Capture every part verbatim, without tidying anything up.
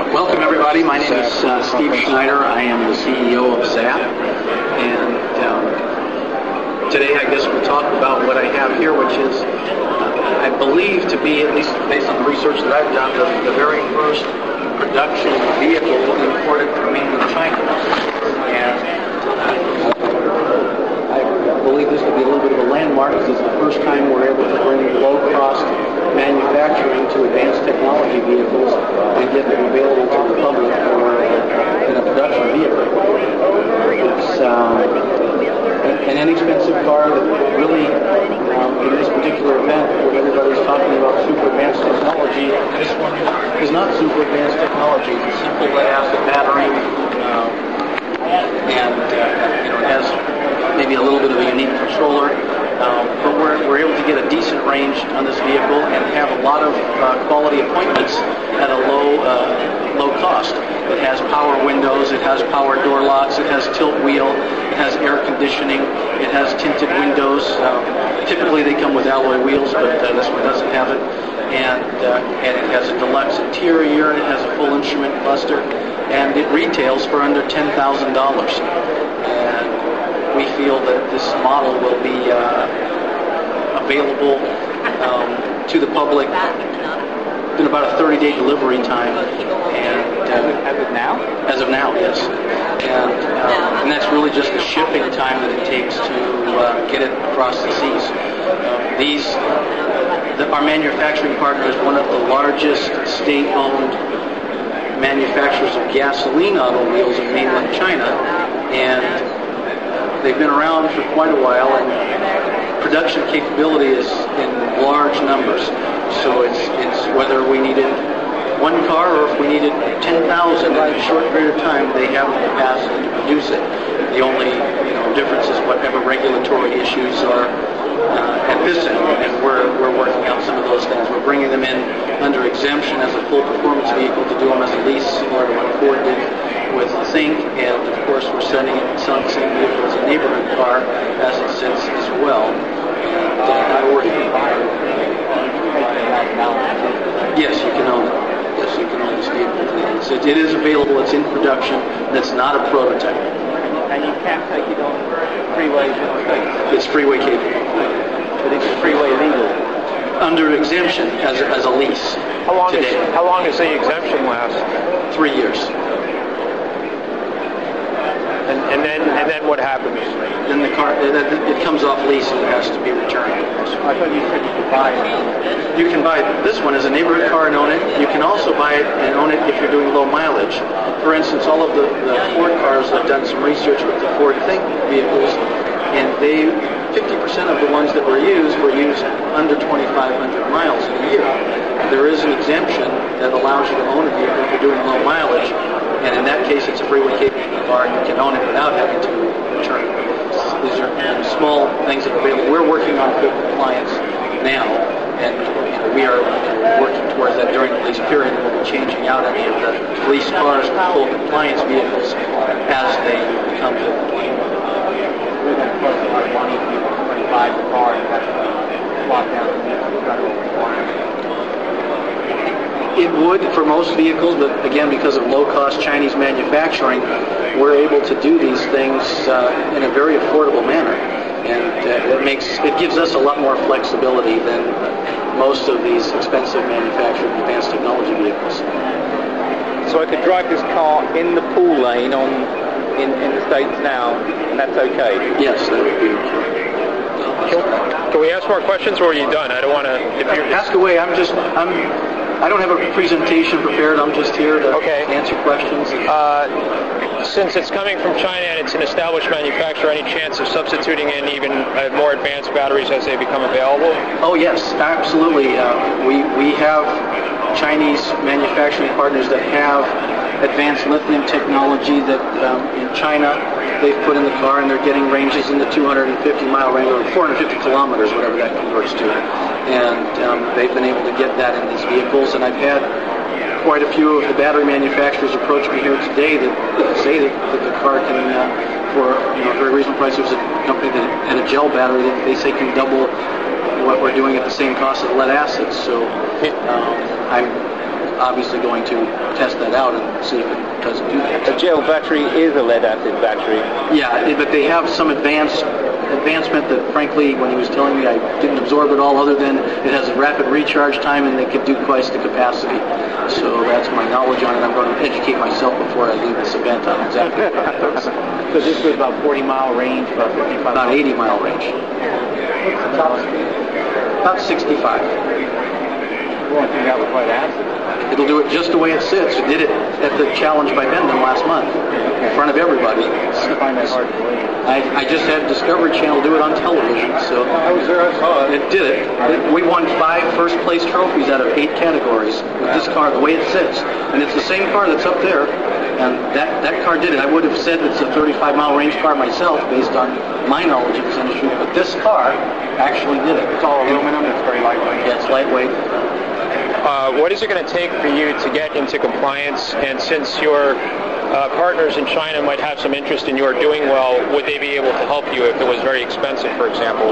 Welcome, everybody. My name is uh, Steve Schneider. I am the C E O of Zap. And um, today, I guess we'll talk about what I have here, which is, uh, I believe to be, at least based on the research that I've done, the, the very first production vehicle imported from mainland China. And I believe this will be a little bit of a landmark, because it's the first time we're able to bring low-cost manufacturing to advanced technology vehicles and get them available to the public for, uh, in a production vehicle. It's um, an inexpensive car that really, um, in this particular event, where everybody's talking about super advanced technology, this one is not super advanced technology. It's a simple lead-acid battery, um, and uh, you know, it has maybe a little bit of a unique controller. Um, but we're, we're able to get a decent range on this vehicle and have a lot of uh, quality appointments at a low uh, low cost. It has power windows, it has power door locks, it has tilt wheel, it has air conditioning, it has tinted windows. Um, typically they come with alloy wheels, but uh, this one doesn't have it. And, uh, and it has a deluxe interior, it has a full instrument cluster, and it retails for under ten thousand dollars. We feel that this model will be uh, available um, to the public in about a thirty-day delivery time. And uh, as of now? As of now, yes. And, uh, and that's really just the shipping time that it takes to uh, get it across the seas. Uh, these, the, our manufacturing partner is one of the largest state-owned manufacturers of gasoline automobiles in mainland China, and they've been around for quite a while, and production capability is in large numbers. So it's it's whether we needed one car or if we needed ten thousand in a short period of time, they have the capacity to produce it. The only you know difference is whatever regulatory issues are uh, at this end, and we're we're working out some of those things. We're bringing them in under exemption as a full performance vehicle to do them as a lease, similar to what Ford did with the Think, and of course we're sending it, selling the same vehicle as a neighborhood car as it sits as well. And uh, we're yes, you can own it. Yes, you can own this vehicle. So it is available. It's in production. It's not a prototype. And you can't take it on freeways in the States. It's freeway capable. But it's freeway legal. Under exemption as a, as a lease. How long today. Is, how long does the exemption last? Three years. And, and then and then what happens? Then the car it, it comes off lease and it has to be returned. I thought you said you could buy it. You can buy this one as a neighborhood car and own it. You can also buy it and own it if you're doing low mileage. For instance, all of the, the Ford cars, I've done some research with the Ford Think vehicles, and they fifty percent of the ones that were used were used under twenty-five hundred miles in a year. There is an exemption that allows you to own a vehicle if you're doing low mileage, and in that case it's a freeway capable car and you can own it without having to return it. These are you know, small things that are available. We're working on full compliance now, and you know, we are working towards that during the lease period. We'll be changing out any of the lease cars for full compliance vehicles as they become full compliant. We're going to cost a lot of money if you want to buy the car and have to swap down to the federal requirement. It would for most vehicles, but again, because of low-cost Chinese manufacturing, we're able to do these things uh, in a very affordable manner, and uh, it makes it gives us a lot more flexibility than most of these expensive manufactured advanced technology vehicles. So I could drive this car in the pool lane on in, in the States now, and that's okay? Yes, that would be okay. Can, can we ask more questions, or are you done? I don't want to. If you're ask away. I'm just I'm. I don't have a presentation prepared. I'm just here to okay. answer questions. Uh, since it's coming from China and it's an established manufacturer, any chance of substituting in even uh, more advanced batteries as they become available? Oh yes, absolutely. Uh, we we have Chinese manufacturing partners that have advanced lithium technology that um, in China they've put in the car, and they're getting ranges in the two hundred fifty mile range, or four hundred fifty kilometers, whatever that converts to. And um, they've been able to get that in these vehicles. And I've had quite a few of the battery manufacturers approach me here today that say that, that the car can, uh, for you know a very reasonable price. There's a company that had a gel battery that they say can double what we're doing at the same cost of lead acid. So um, I'm obviously going to test that out and see if it doesn't do that. A gel battery is a lead-acid battery. Yeah, but they have some advanced advancement that, frankly, when he was telling me, I didn't absorb it all, other than it has a rapid recharge time and they could do twice the capacity. So that's my knowledge on it. I'm going to educate myself before I leave this event on exactly what that does. So this was about forty mile range, about fifty-five. About eighty mile range. What's the top speed? About sixty-five. Well, I think that was quite acid. It'll do it just the way it sits. It did it at the challenge by Bendham last month in front of everybody. I find that hard to believe. I, I just had Discovery Channel do it on television, so I was there, I saw it. it did it. it. We won five first place trophies out of eight categories with this car, the way it sits. And it's the same car that's up there, and that, that car did it. I would have said it's a thirty-five mile range car myself based on my knowledge of this industry, but this car actually did it. It's all aluminum, it's very lightweight. Yeah, it's lightweight. Uh, what is it going to take for you to get into compliance? And since your uh, partners in China might have some interest in your doing well, would they be able to help you if it was very expensive, for example?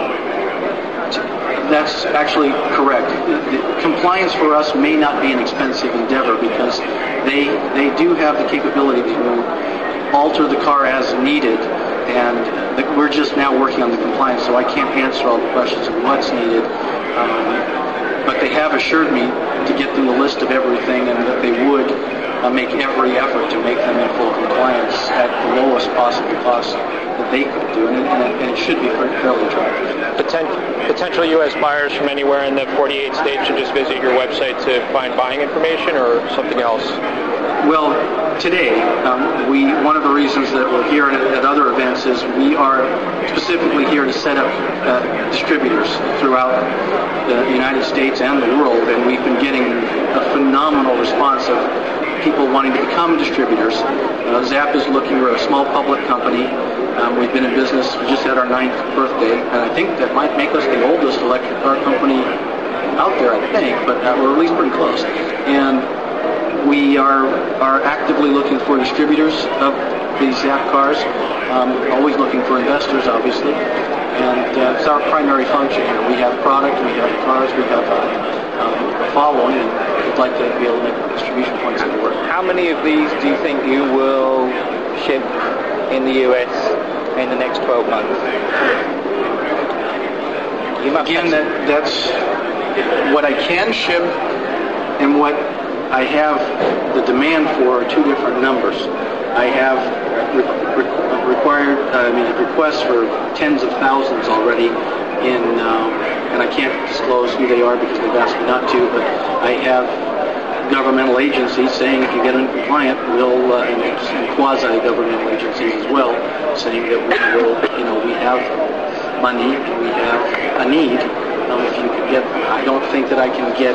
That's actually correct. The compliance for us may not be an expensive endeavor because they they do have the capability to alter the car as needed, and the, we're just now working on the compliance, so I can't answer all the questions of what's needed. Um, but they have assured me to get them the list of everything, and that they would uh, make every effort to make them in full compliance at the lowest possible cost that they could do, and it, and it, and it should be fairly attractive. Potent, potential U S buyers from anywhere in the forty-eight states should just visit your website to find buying information, or something else? Well, today, um, we one of the reasons that we're here at, at other events is we are specifically here to set up uh, distributors throughout the United States and the world, and we've been getting a phenomenal response of people wanting to become distributors. Uh, Zap is looking, we're a small public company. Um, we've been in business, we just had our ninth birthday, and I think that might make us the oldest electric car company out there, I think, but uh, we're at least pretty close. And we are are actively looking for distributors of these Zap cars, um, always looking for investors, obviously, and uh, it's our primary function here. We have product, we have cars, we have uh, um, a following, and we'd like to be able to make distribution points that work. How many of these do you think you will ship in the U S in the next twelve months? You must Again, that, that's what I can ship and what I have the demand for are two different numbers. I have re- re- required, uh, I mean, requests for tens of thousands already in, um, and I can't disclose who they are because they've asked me not to, but I have governmental agencies saying if you get uncompliant, we'll, uh, and quasi-governmental agencies as well, saying that we will, you know, we have money, we have a need. Um, if you could get, I don't think that I can get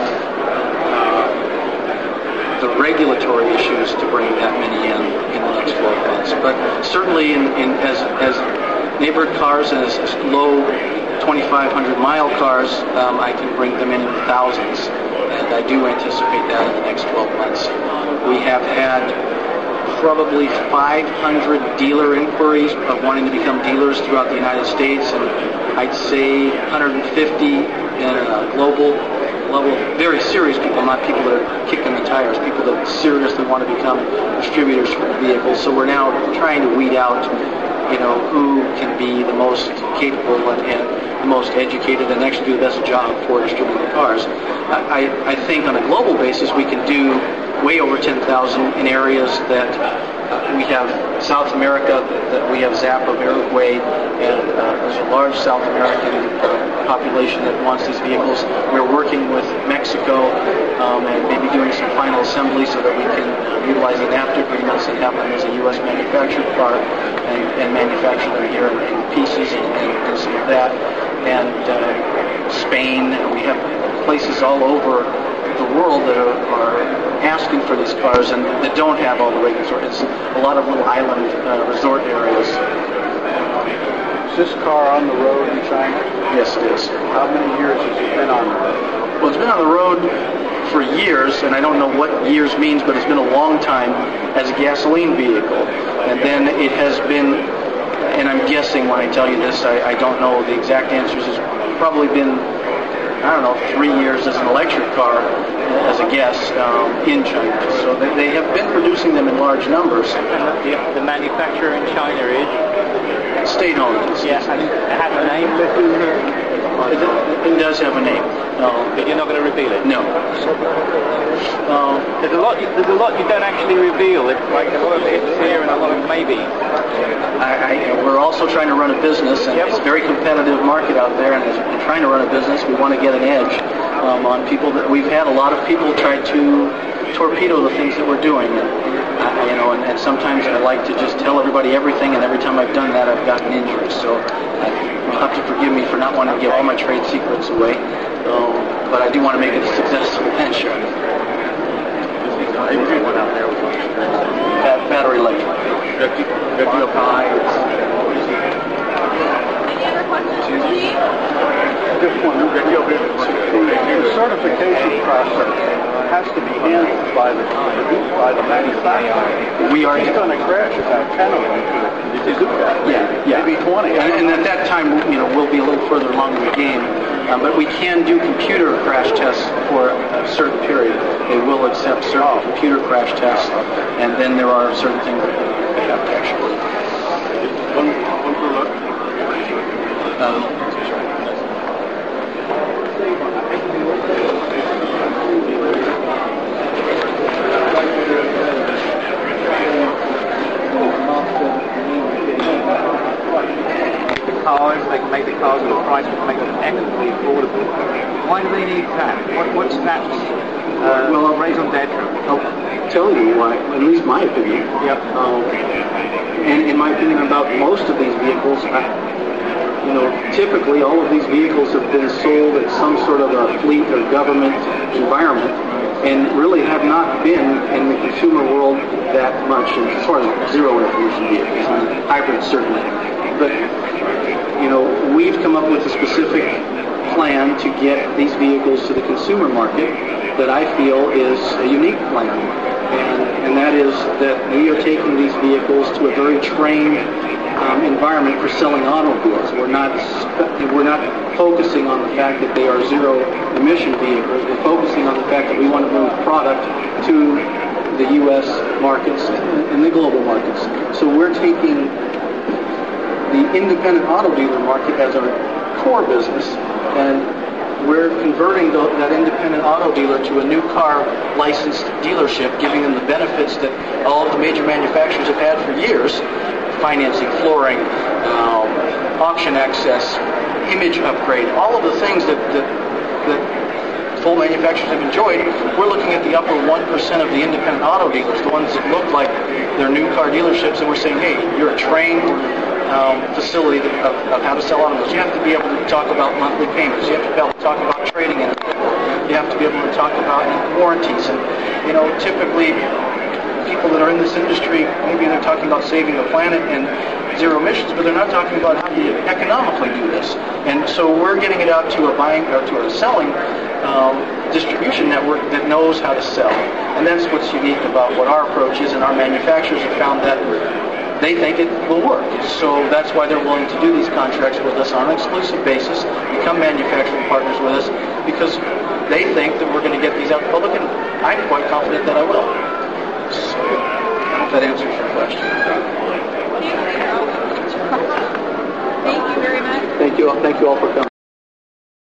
the regulatory issues to bring that many in in the next twelve months. But certainly in, in as, as neighborhood cars and as low twenty-five hundred mile cars, um, I can bring them in in the thousands. And I do anticipate that in the next twelve months. We have had probably five hundred dealer inquiries of wanting to become dealers throughout the United States, and I'd say one hundred fifty in a global level, very serious people, not people that are kicking the tires, people that seriously want to become distributors for the vehicles. So we're now trying to weed out, you know, who can be the most capable and, and the most educated and actually do the best job for distributing the cars. I, I think on a global basis we can do way over ten thousand in areas that uh, we have South America, that, that we have Zap of Uruguay, and uh, there's a large South American uh, population that wants these vehicles. We're working with Mexico um, and maybe doing some final assembly so that we can uh, utilize the NAFTA agreements and have them as a U S manufactured car and, and manufacture them here in, in pieces and, and, and some of that. And uh, Spain, we have places all over the world that are, are asking for these cars and that don't have all the regulatory. It's a lot of little island uh, resort areas. Is this car on the road in China? Yes, it is. How many years has it been on the road? Well, it's been on the road for years, and I don't know what years means, but it's been a long time as a gasoline vehicle. And then it has been, and I'm guessing when I tell you this, I, I don't know the exact answers, it's probably been I don't know, three years as an electric car as a guest um, in China. So they, they have been producing them in large numbers. And the, the manufacturer in China is? State-owned. Yeah, and it has a name? It does have a name. Um, but you're not going to reveal it? No. Um, there's a lot. You, there's a lot you don't actually reveal. It's like a lot of ifs here and a lot of maybe. I, I, we're also trying to run a business, and yep. It's a very competitive market out there. And as we're trying to run a business, we want to get an edge um, on people. That we've had a lot of people try to torpedo the things that we're doing. And, uh, you know, and, and sometimes I like to just tell everybody everything, and every time I've done that, I've gotten injured. So uh, you'll have to forgive me for not wanting to give all my trade secrets away. Um, but I do want to make it a successful venture. Bat- battery electric. Any other questions? Just one. The certification process has to be handled by the by the manufacturer. We are He's going to crash about ten of them to do that. Yeah, yeah. Maybe twenty. And, and at that time, you know, we'll be a little further along in the game. Um, but we can do computer crash tests for a certain period. They will accept certain oh. computer crash tests, and then there are certain things that they have to actually. One, one per look. Um, Cars, they can make the cars at a price which make them economically affordable. Why do they need that? What, what's that uh, well, raison d'etre? I'll tell you why, at least my opinion. Yep. Um, and in my opinion about most of these vehicles, I, you know, typically all of these vehicles have been sold at some sort of a fleet or government environment, and really have not been in the consumer world that much as far as zero-emission vehicles, and hybrids certainly. But you know, we've come up with a specific plan to get these vehicles to the consumer market that I feel is a unique plan. And, and that is that we are taking these vehicles to a very trained um, environment for selling automobiles. We're not, we're not focusing on the fact that they are zero-emission vehicles. We're focusing on the fact that we want to move product to the U S markets and the global markets. So we're taking the independent auto dealer market as our core business, and we're converting the, that independent auto dealer to a new car licensed dealership, giving them the benefits that all of the major manufacturers have had for years: financing, flooring, um, auction access, image upgrade, all of the things that, that, that full manufacturers have enjoyed. We're looking at the upper one percent of the independent auto dealers, the ones that look like they're new car dealerships, and we're saying, hey, you're a trained Um, facility of, of how to sell automobiles. You have to be able to talk about monthly payments. You have to be able to talk about trading in a vehicle. You have to be able to talk about warranties. And, you know, typically people that are in this industry, maybe they're talking about saving the planet and zero emissions, but they're not talking about how you economically do this. And so we're getting it out to a buying or to a selling um, distribution network that knows how to sell. And that's what's unique about what our approach is, and our manufacturers have found that they think it will work. So that's why they're willing to do these contracts with us on an exclusive basis, become manufacturing partners with us, because they think that we're going to get these out in public, and I'm quite confident that I will. So I hope that answers your question. Thank you very much. Thank you. Thank you all for coming.